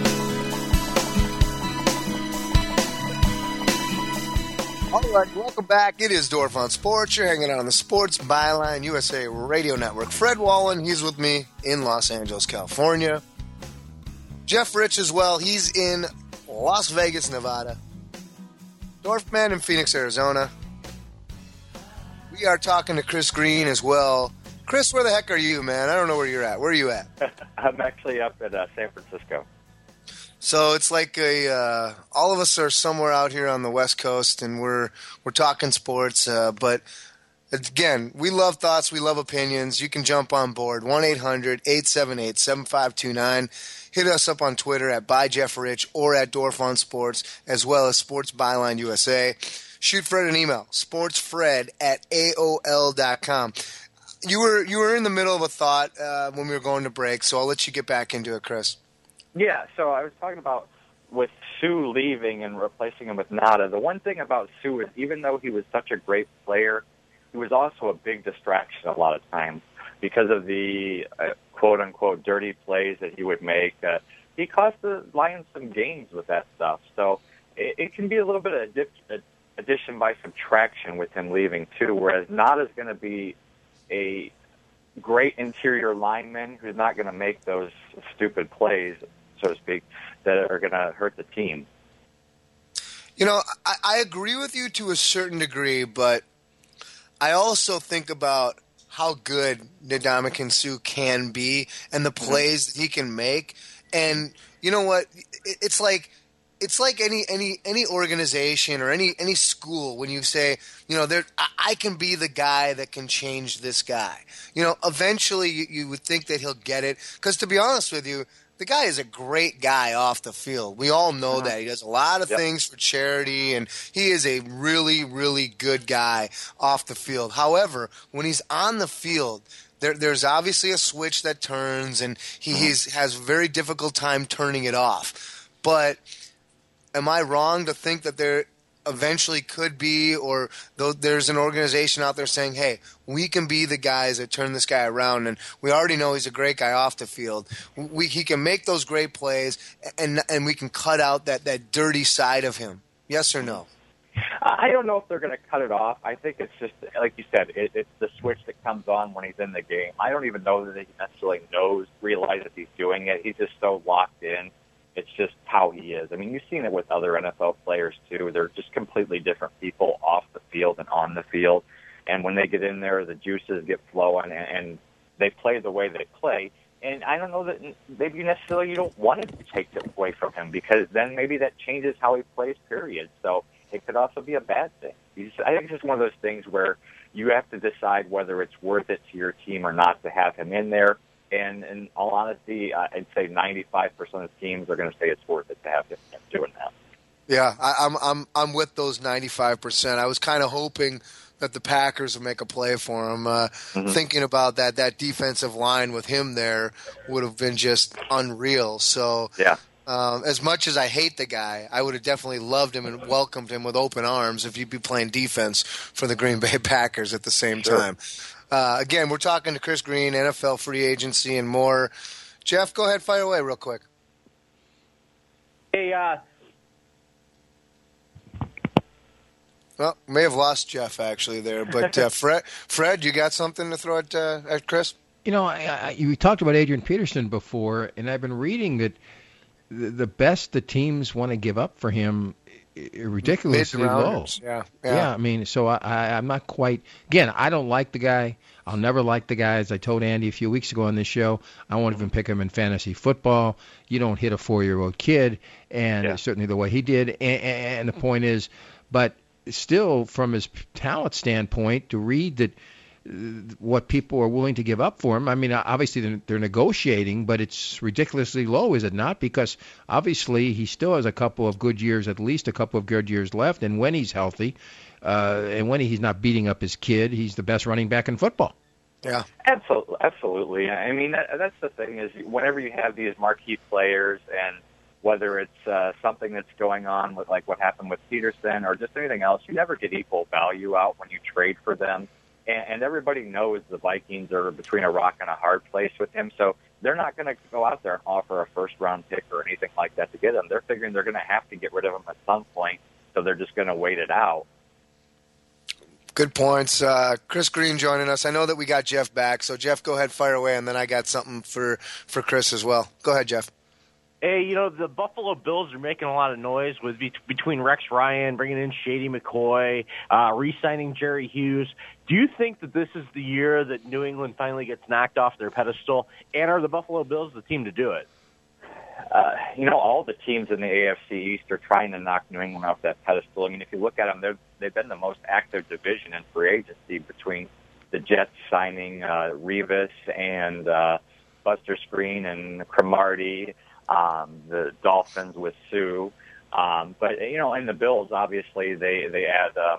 All right, welcome back. It is Dorf on Sports. You're hanging out on the Sports Byline U S A Radio Network. Fred Wallen, he's with me in Los Angeles, California. Jeff Rich as well. He's in Las Vegas, Nevada. Dorfman in Phoenix, Arizona. We are talking to Chris Green as well. Chris, where the heck are you, man? I don't know where you're at. Where are you at? I'm actually up at uh, San Francisco. So it's like a uh, all of us are somewhere out here on the West Coast, and we're we're talking sports. Uh, but Again, we love thoughts. We love opinions. You can jump on board. one eight hundred eight seven eight seven five two nine. Hit us up on Twitter at ByJeffRich or at Dorf on Sports, as well as Sports Byline U S A. Shoot Fred an email, sportsfred at A O L dot com. You were you were in the middle of a thought uh, when we were going to break, so I'll let you get back into it, Chris. Yeah, so I was talking about with Sue leaving and replacing him with Nada. The one thing about Sue is even though he was such a great player, he was also a big distraction a lot of times because of the uh, quote-unquote dirty plays that he would make. Uh, he cost the Lions some games with that stuff. So it, it can be a little bit of addi- addition by subtraction with him leaving, too, whereas Nada's going to be a great interior lineman who's not going to make those stupid plays, so to speak, that are going to hurt the team. You know, I, I agree with you to a certain degree, but I also think about how good Ndamukong Suh can be and the plays that he can make. And you know what? It's like it's like any any any organization or any any school when you say, you know, there I, I can be the guy that can change this guy. You know, eventually you, you would think that he'll get it. Because to be honest with you, the guy is a great guy off the field. We all know uh-huh. that. He does a lot of yep. things for charity, and he is a really, really good guy off the field. However, when he's on the field, there, there's obviously a switch that turns, and he uh-huh. he's, has a very difficult time turning it off. But am I wrong to think that there eventually could be, or though there's an organization out there saying, hey, we can be the guys that turn this guy around, and we already know he's a great guy off the field. We, he can make those great plays, and and we can cut out that, that dirty side of him. Yes or no? I don't know if they're going to cut it off. I think it's just, like you said, it, it's the switch that comes on when he's in the game. I don't even know that he necessarily knows, realizes he's doing it. He's just so locked in. It's just how he is. I mean, you've seen it with other N F L players, too. They're just completely different people off the field and on the field. And when they get in there, the juices get flowing, and, and they play the way they play. And I don't know that maybe necessarily you don't want to take it away from him, because then maybe that changes how he plays, period. So it could also be a bad thing. Just, I think it's just one of those things where you have to decide whether it's worth it to your team or not to have him in there. And in all honesty, I'd say ninety-five percent of teams are going to say it's worth it to have him doing that. Yeah, I, I'm I'm I'm with those ninety-five percent. I was kind of hoping that the Packers would make a play for him. Uh, mm-hmm. Thinking about that, that defensive line with him there would have been just unreal. So, yeah. Um, as much as I hate the guy, I would have definitely loved him and welcomed him with open arms if he'd be playing defense for the Green Bay Packers at the same Sure. time. Uh, again, we're talking to Chris Green, N F L free agency, and more. Jeff, go ahead, fire away real quick. Hey, uh... Well, may have lost Jeff actually there, but uh, Fred, Fred, you got something to throw at, uh, at Chris? You know, I, I, you talked about Adrian Peterson before, and I've been reading that the, the best the teams want to give up for him ridiculously low. Yeah, yeah, yeah. I mean, so I, I, I'm not quite. Again, I don't like the guy. I'll never like the guy. As I told Andy a few weeks ago on this show, I won't even pick him in fantasy football. You don't hit a four-year-old kid, and yeah. certainly the way he did. And, and the point is, but still, from his talent standpoint, to read that what people are willing to give up for him. I mean, obviously they're, they're negotiating, but it's ridiculously low, is it not? Because obviously he still has a couple of good years, at least a couple of good years left, and when he's healthy, uh, and when he's not beating up his kid, he's the best running back in football. Yeah, absolutely. Absolutely. I mean, that, that's the thing is whenever you have these marquee players, and whether it's uh, something that's going on with like what happened with Peterson or just anything else, you never get equal value out when you trade for them. And everybody knows the Vikings are between a rock and a hard place with him, so they're not going to go out there and offer a first-round pick or anything like that to get him. They're figuring they're going to have to get rid of him at some point, so they're just going to wait it out. Good points. Uh, Chris Green joining us. I know that we got Jeff back, so Jeff, go ahead, fire away, and then I got something for, for Chris as well. Go ahead, Jeff. Hey, you know, the Buffalo Bills are making a lot of noise with between Rex Ryan, bringing in Shady McCoy, uh, re-signing Jerry Hughes. Do you think that this is the year that New England finally gets knocked off their pedestal? And are the Buffalo Bills the team to do it? uh, you know, all the teams in the A F C East are trying to knock New England off that pedestal. I mean, if you look at them, they're, they've been the most active division in free agency between the Jets signing uh, Revis and uh, Buster Screen and Cromartie, um, the Dolphins with Sue. Um, but, you know, in the Bills, obviously, they, they add uh,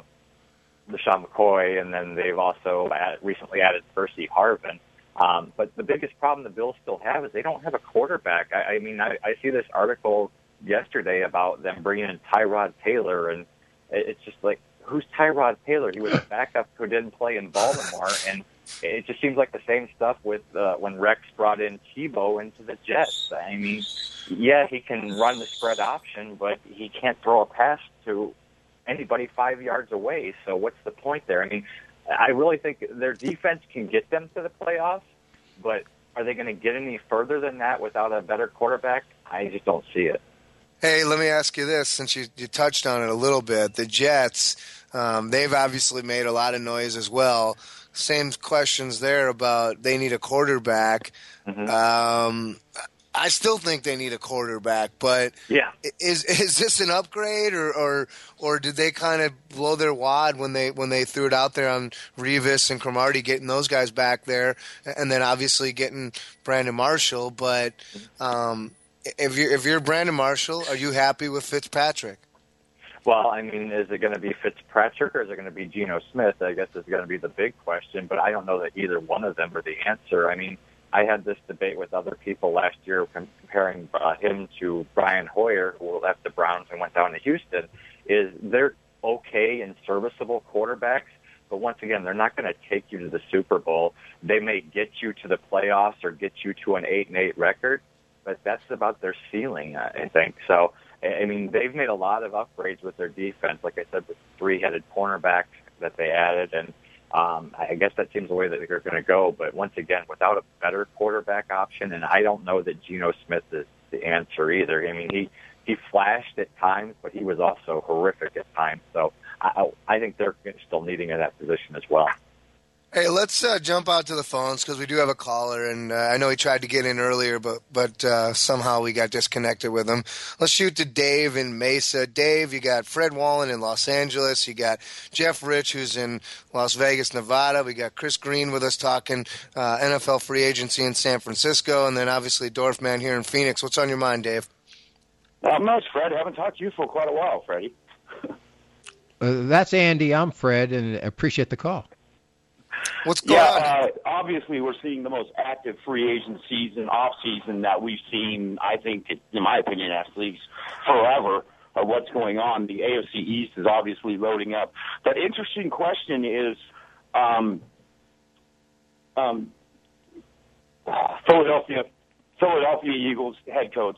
LeSean McCoy, and then they've also add, recently added Percy Harvin. Um, but the biggest problem the Bills still have is they don't have a quarterback. I, I mean, I, I see this article yesterday about them bringing in Tyrod Taylor, and it, it's just like, who's Tyrod Taylor? He was a backup who didn't play in Baltimore, and it just seems like the same stuff with uh, when Rex brought in Tebow into the Jets. I mean, yeah, he can run the spread option, but he can't throw a pass to anybody five yards away. So what's the point there? I mean, I really think their defense can get them to the playoffs, but are they going to get any further than that without a better quarterback? I just don't see it. Hey, let me ask you this, since you, you touched on it a little bit. The Jets, um, they've obviously made a lot of noise as well. Same questions there about they need a quarterback. Mm-hmm. Um, I still think they need a quarterback, but yeah. is is this an upgrade, or, or or did they kind of blow their wad when they when they threw it out there on Revis and Cromartie, getting those guys back there, and then obviously getting Brandon Marshall? But um, if you're if you're Brandon Marshall, are you happy with Fitzpatrick? Well, I mean, is it going to be Fitzpatrick or is it going to be Geno Smith? I guess is going to be the big question, but I don't know that either one of them are the answer. I mean, I had this debate with other people last year comparing uh, him to Brian Hoyer, who left the Browns and went down to Houston. Is they're okay and serviceable quarterbacks, but once again, they're not going to take you to the Super Bowl. They may get you to the playoffs or get you to an eight and eight record, but that's about their ceiling, I think. So, I mean, they've made a lot of upgrades with their defense, like I said, with three-headed cornerback that they added, and um, I guess that seems the way that they're going to go. But once again, without a better quarterback option, and I don't know that Geno Smith is the answer either. I mean, he, he flashed at times, but he was also horrific at times. So I, I think they're still needing in that position as well. Hey, let's uh, jump out to the phones because we do have a caller, and uh, I know he tried to get in earlier, but but uh, somehow we got disconnected with him. Let's shoot to Dave in Mesa. Dave, you got Fred Wallen in Los Angeles. You got Jeff Rich, who's in Las Vegas, Nevada. We got Chris Green with us talking uh, N F L free agency in San Francisco, and then obviously Dorfman here in Phoenix. What's on your mind, Dave? Not much, Fred. I haven't talked to you for quite a while, Freddie. uh, that's Andy. I'm Fred, and appreciate the call. What's going yeah, on? Uh, obviously, we're seeing the most active free agent season, off season that we've seen. I think, in my opinion, actually forever. Of what's going on? The A F C East is obviously loading up. But interesting question is, um, um, Philadelphia, Philadelphia Eagles head coach.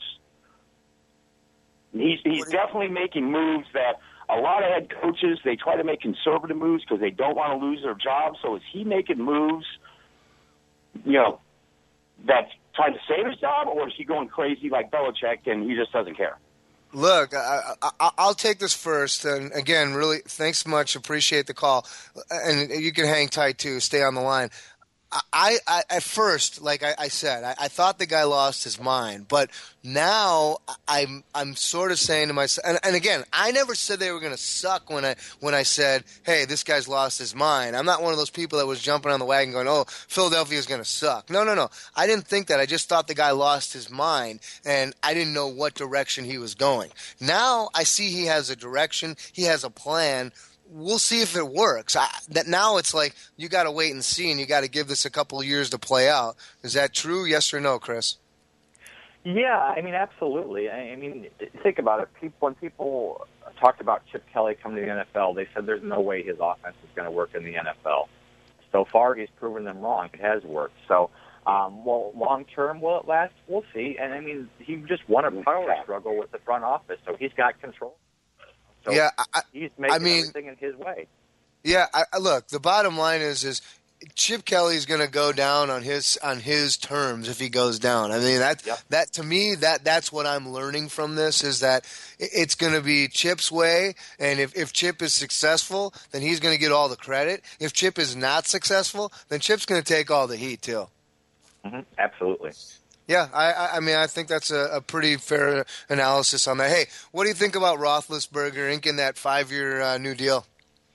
He's he's definitely making moves that. A lot of head coaches, they try to make conservative moves because they don't want to lose their job. So is he making moves, you know, that's trying to save his job, or is he going crazy like Belichick and he just doesn't care? Look, I, I, I'll take this first. And again, really, thanks much. Appreciate the call. And you can hang tight, too. Stay on the line. I, I at first, like I, I said, I, I thought the guy lost his mind, but now I'm I'm sort of saying to myself, and, and again, I never said they were going to suck when I when I said, hey, this guy's lost his mind. I'm not one of those people that was jumping on the wagon going, oh, Philadelphia's going to suck. No, no, no. I didn't think that. I just thought the guy lost his mind, and I didn't know what direction he was going. Now I see he has a direction. He has a plan. We'll see if it works. I, that now it's like you got to wait and see, and you got to give this a couple of years to play out. Is that true? Yes or no, Chris? Yeah, I mean, absolutely. I mean, think about it. People, when people talked about Chip Kelly coming to the N F L, they said there's no way his offense is going to work in the N F L. So far, he's proven them wrong. It has worked. So, um, well, long term, will it last? We'll see. And I mean, he just won a power struggle with the front office, so he's got control. So yeah, I, he's making I mean, everything in his way. Yeah, I, I, look, the bottom line is is Chip Kelly's going to go down on his on his terms if he goes down. I mean, that yep. that to me that that's what I'm learning from this is that it's going to be Chip's way, and if if Chip is successful, then he's going to get all the credit. If Chip is not successful, then Chip's going to take all the heat too. Mm-hmm. Absolutely. Yeah, I, I mean, I think that's a, a pretty fair analysis on that. Hey, what do you think about Roethlisberger inking that five-year uh, new deal?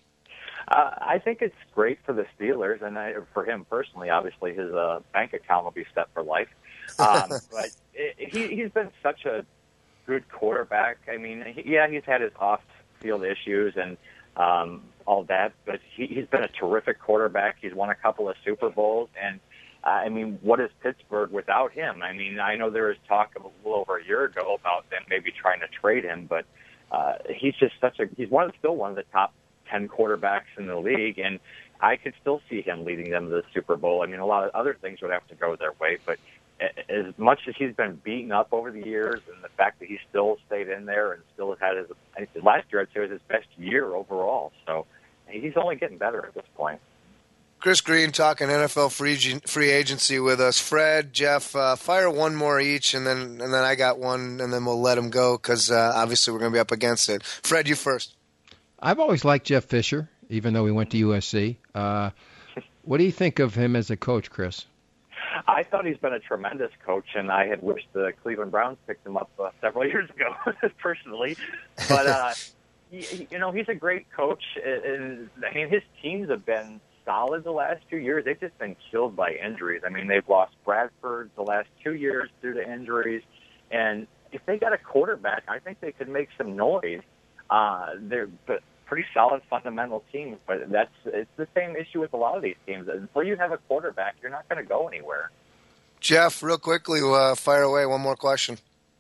Uh, I think it's great for the Steelers, and I, for him personally, obviously his uh, bank account will be set for life. Um, but it, he, he's been such a good quarterback. I mean, he, yeah, he's had his off-field issues and um, all that, but he, he's been a terrific quarterback. He's won a couple of Super Bowls, and uh, I mean, what is Pittsburgh without him? I mean, I know there was talk a little over a year ago about them maybe trying to trade him, but uh, he's just such a he's one of, still one of the top ten quarterbacks in the league, and I could still see him leading them to the Super Bowl. I mean, a lot of other things would have to go their way, but as much as he's been beaten up over the years, and the fact that he still stayed in there and still had his I think last year, I'd say was his best year overall. So he's only getting better at this point. Chris Green talking N F L free free agency with us. Fred, Jeff, uh, fire one more each, and then and then I got one, and then we'll let him go because uh, obviously we're going to be up against it. Fred, you first. I've always liked Jeff Fisher, even though he went to U S C. Uh, what do you think of him as a coach, Chris? I thought he's been a tremendous coach, and I had wished the Cleveland Browns picked him up uh, several years ago, personally. But, uh, he, you know, he's a great coach. And, I mean, his teams have been solid the last two years. They've just been killed by injuries. I mean, they've lost Bradford the last two years due to injuries. And if they got a quarterback, I think they could make some noise. Uh, they're pretty solid fundamental teams, but that's it's the same issue with a lot of these teams. Until you have a quarterback, you're not going to go anywhere. Jeff, real quickly, uh, fire away. One more question.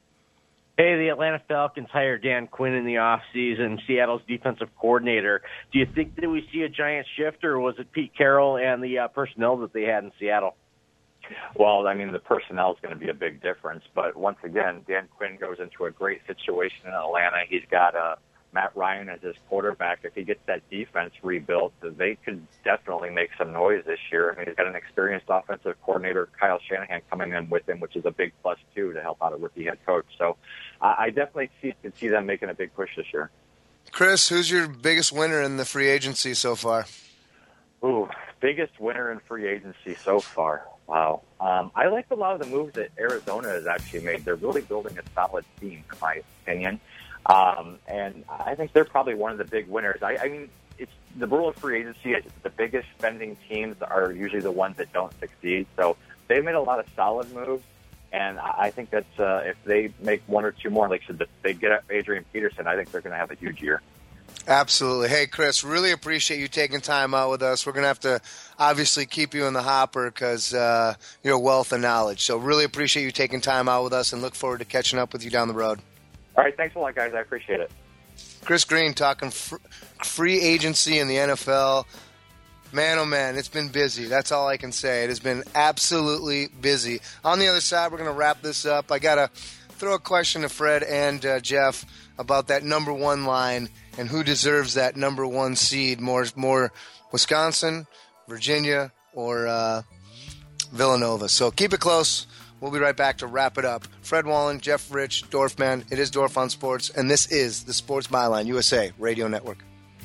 Hey, the Atlanta Falcons hired Dan Quinn in the offseason, Seattle's defensive coordinator. Do you think that we see a giant shift, or was it Pete Carroll and the uh, personnel that they had in Seattle? Well, I mean, the personnel is going to be a big difference. But once again, Dan Quinn goes into a great situation in Atlanta. He's got a Matt Ryan as his quarterback. If he gets that defense rebuilt, they could definitely make some noise this year. I mean, he's got an experienced offensive coordinator, Kyle Shanahan, coming in with him, which is a big plus, too, to help out a rookie head coach. So uh, I definitely see, could see them making a big push this year. Chris, who's your biggest winner in the free agency so far? Ooh, biggest winner in free agency so far. Wow. Um, I like a lot of the moves that Arizona has actually made. They're really building a solid team, in my opinion. Um, and I think they're probably one of the big winners. I, I mean, it's the rule of free agency is the biggest spending teams are usually the ones that don't succeed. So they've made a lot of solid moves, and I think that uh, if they make one or two more, like so if they get Adrian Peterson, I think they're going to have a huge year. Absolutely. Hey, Chris, really appreciate you taking time out with us. We're going to have to obviously keep you in the hopper because uh, you're a wealth of knowledge. So really appreciate you taking time out with us and look forward to catching up with you down the road. All right, thanks a lot, guys. I appreciate it. Chris Green talking fr- free agency in the N F L. Man, oh, man, it's been busy. That's all I can say. It has been absolutely busy. On the other side, we're going to wrap this up. I got to throw a question to Fred and uh, Jeff about that number one line and who deserves that number one seed more, more Wisconsin, Virginia, or uh, Villanova. So keep it close. We'll be right back to wrap it up. Fred Wallen, Jeff Rich, Dorfman. It is Dorf on Sports, and this is the Sports Byline U S A Radio Network.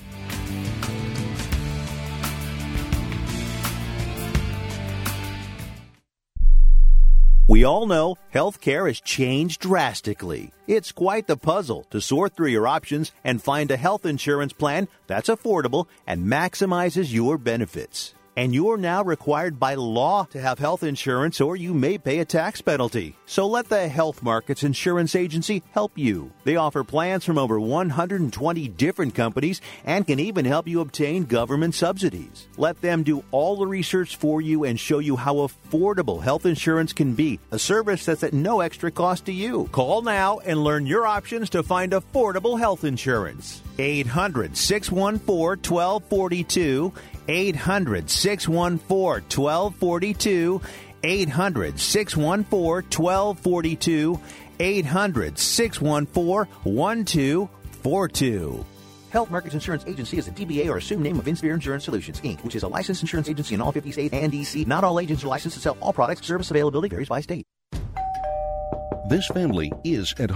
We all know healthcare has changed drastically. It's quite the puzzle to sort through your options and find a health insurance plan that's affordable and maximizes your benefits. And you're now required by law to have health insurance, or you may pay a tax penalty. So let the Health Markets Insurance Agency help you. They offer plans from over one hundred twenty different companies and can even help you obtain government subsidies. Let them do all the research for you and show you how affordable health insurance can be, a service that's at no extra cost to you. Call now and learn your options to find affordable health insurance. eight hundred, six one four, one two four two. eight hundred, six one four, one two four two. eight hundred, six one four, one two four two. eight hundred, six one four, one two four two. Health Markets Insurance Agency is a D B A or assumed name of Insphere Insurance Solutions, Incorporated, which is a licensed insurance agency in all fifty states and D C. Not all agents are licensed to sell all products. Service availability varies by state. This family is at home.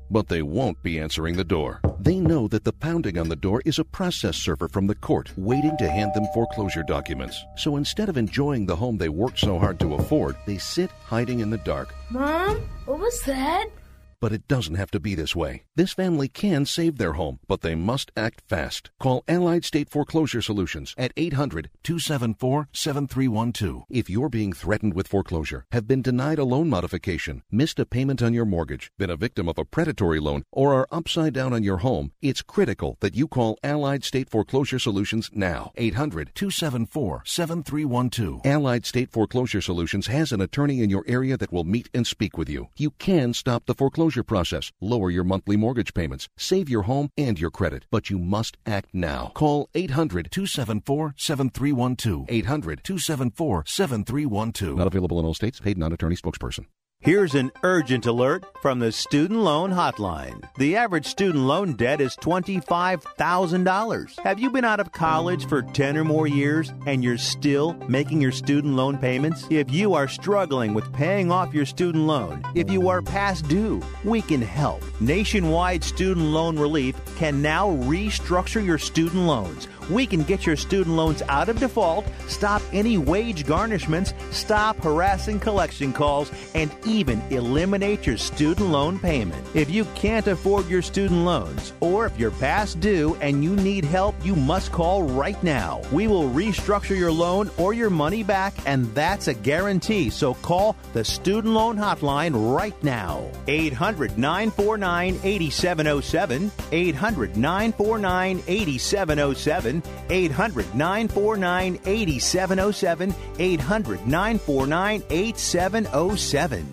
but they won't be answering the door. They know that the pounding on the door is a process server from the court waiting to hand them foreclosure documents. So instead of enjoying the home they worked so hard to afford, they sit hiding in the dark. Mom, what was that? But it doesn't have to be this way. This family can save their home, but they must act fast. Call Allied State Foreclosure Solutions at eight hundred, two seven four, seven three one two. If you're being threatened with foreclosure, have been denied a loan modification, missed a payment on your mortgage, been a victim of a predatory loan, or are upside down on your home, it's critical that you call Allied State Foreclosure Solutions now. eight hundred, two seven four, seven three one two. Allied State Foreclosure Solutions has an attorney in your area that will meet and speak with you. You can stop the foreclosure process, lower your monthly mortgage payments, save your home and your credit, but you must act now. Call eight hundred, two seven four, seven three one two. eight hundred, two seven four, seven three one two. Not available in all states. Paid non-attorney spokesperson. Here's an urgent alert from the Student Loan Hotline. The average student loan debt is twenty-five thousand dollars. Have you been out of college for ten or more years and you're still making your student loan payments? If you are struggling with paying off your student loan, if you are past due, we can help. Nationwide Student Loan Relief can now restructure your student loans. We can get your student loans out of default, stop any wage garnishments, stop harassing collection calls, and even eliminate your student loan payment. If you can't afford your student loans, or if you're past due and you need help, you must call right now. We will restructure your loan or your money back, and that's a guarantee. So call the Student Loan Hotline right now. eight hundred, nine four nine, eight seven zero seven. eight hundred, nine four nine, eight seven zero seven. eight hundred, nine four nine, eight seven zero seven. eight hundred, nine four nine, eight seven zero seven.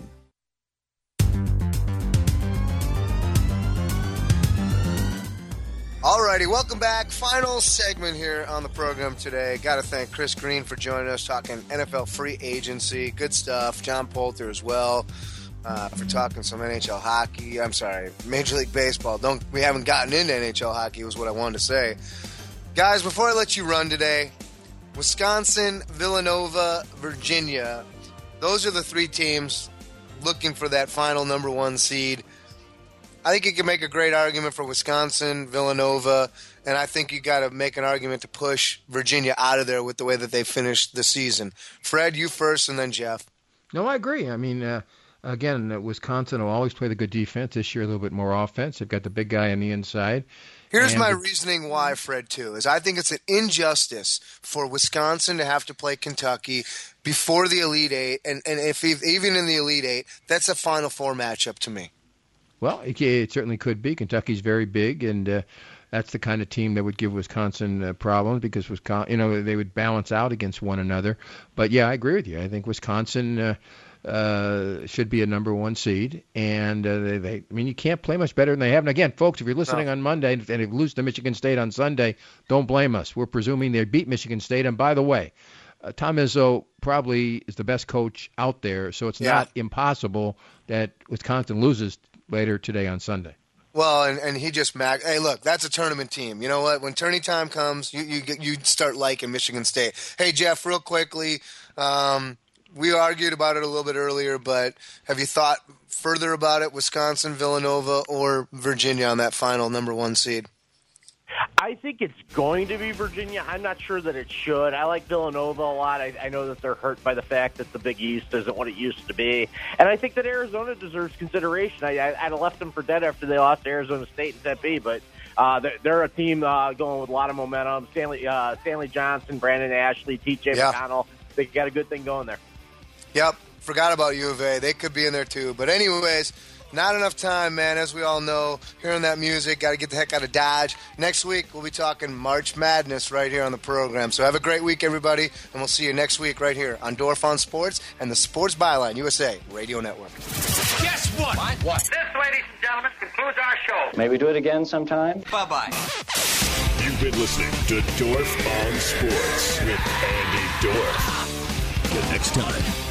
Alrighty, welcome back. Final segment here on the program today. Got to thank Chris Green for joining us, talking N F L free agency. Good stuff. John Poulter as well uh, for talking some N H L hockey. I'm sorry, Major League Baseball. Don't we haven't gotten into N H L hockey was what I wanted to say. Guys, before I let you run today, Wisconsin, Villanova, Virginia, those are the three teams looking for that final number one seed. I think you can make a great argument for Wisconsin, Villanova, and I think you got to make an argument to push Virginia out of there with the way that they finished the season. Fred, you first, and then Jeff. No, I agree. I mean, uh, again, uh, Wisconsin will always play the good defense. This year, a little bit more offense. They've got the big guy on the inside. Here's and my the- reasoning why, Fred, too, is I think it's an injustice for Wisconsin to have to play Kentucky before the Elite Eight, and, and if even in the Elite Eight, that's a Final Four matchup to me. Well, it, it certainly could be. Kentucky's very big, and uh, that's the kind of team that would give Wisconsin uh, problems because Wisconsin, you know, they would balance out against one another. But yeah, I agree with you. I think Wisconsin uh, uh, should be a number one seed, and uh, they, they, I mean, you can't play much better than they have. And again, folks, if you're listening no. on Monday and they lose to Michigan State on Sunday, don't blame us. We're presuming they beat Michigan State. And by the way, uh, Tom Izzo probably is the best coach out there, so it's yeah. not impossible that Wisconsin loses later today on Sunday. Well, and, and he just mag. Hey, look, that's a tournament team. You know what? When tourney time comes, you you you start liking Michigan State. Hey, Jeff, real quickly, um, we argued about it a little bit earlier, but have you thought further about it? Wisconsin, Villanova, or Virginia on that final number one seed? I think it's going to be Virginia. I'm not sure that it should. I like Villanova a lot. I, I know that they're hurt by the fact that the Big East isn't what it used to be. And I think that Arizona deserves consideration. I, I, I'd have left them for dead after they lost to Arizona State and Tempe, but uh, they're, they're a team uh, going with a lot of momentum. Stanley, uh, Stanley Johnson, Brandon Ashley, T J yeah. McConnell, they got a good thing going there. Yep, forgot about U of A. They could be in there too. But anyways, not enough time, man, as we all know. Hearing that music, got to get the heck out of Dodge. Next week, we'll be talking March Madness right here on the program. So have a great week, everybody, and we'll see you next week right here on Dorf on Sports and the Sports Byline U S A Radio Network. Guess what? What? What? This, ladies and gentlemen, concludes our show. Maybe do it again sometime? Bye-bye. You've been listening to Dorf on Sports with Andy Dorf. The next time